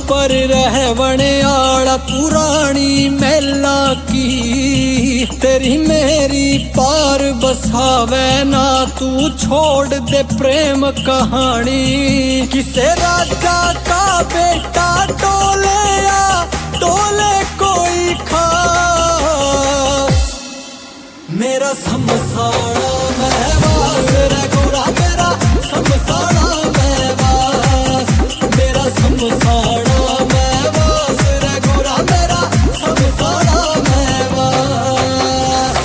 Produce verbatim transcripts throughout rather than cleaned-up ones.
पर रहवण आड़ा पुरानी मेला की, तेरी मेरी पार बसावे ना तू छोड़ दे प्रेम कहानी। किसे राजा का बेटा टोले या टोले कोई खास, मेरा समसाड़ा महवास रे गोरा मेरा समसाड़ा महवास, मेरा समसाड़ा महवास रे गोरा मेरा समसाड़ा महवास।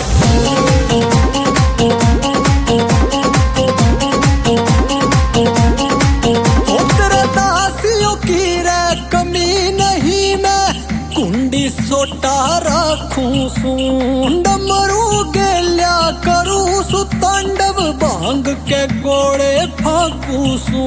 ओ तेरे दासियों की रे कमी नहीं, मैं कुंडी सोटा रखूं सू, डमरू गेल्या करूं सू, तांडव भांग के गोड़े फांकू सू।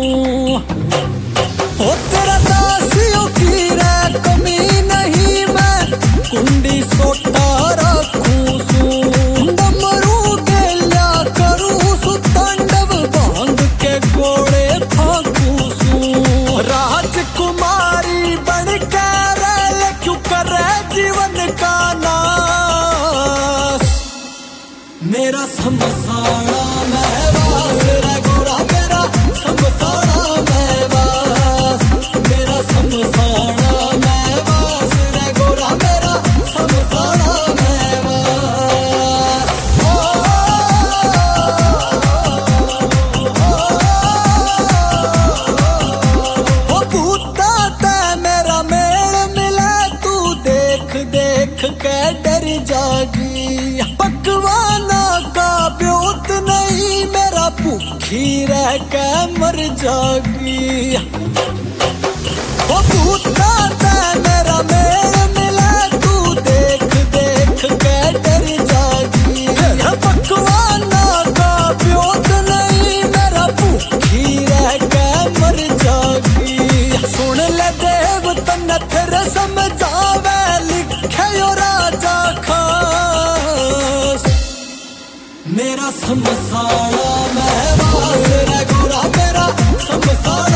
ओ तेरा दासियों की रे कमी नहीं, मैं कुंडी सोटा रखूं सू, डमरू गेल्या करूं सू, तांडव भांग के गोड़े फांकू सू। राजकुमारी बन के रह क्यों करे जीवन का नाश, मेरा समसाड़ा महवास रे गोरा मेरा समसाड़ा महवास, मेरा समसाड़ा महवास रे गोरा मेरा समसाड़ा महवास। ओ भूता ते मेरा मेल मिले, तू देख देख के डर जागी, पकवाना का ब्योत नहीं, मेरा भूखी रह के मर जागी। ओ भूता ते मेरा मेल मिले, तू देख देख के डर जागी, पकवाना का ब्योत नहीं, मेरा भूखी रह के मर जागी। सुन ले देव तन्ने फिर समझावे, लिखे यो राजा खास, मेरा समसाड़ा महवास रे गोरा मेरा समसाड़ा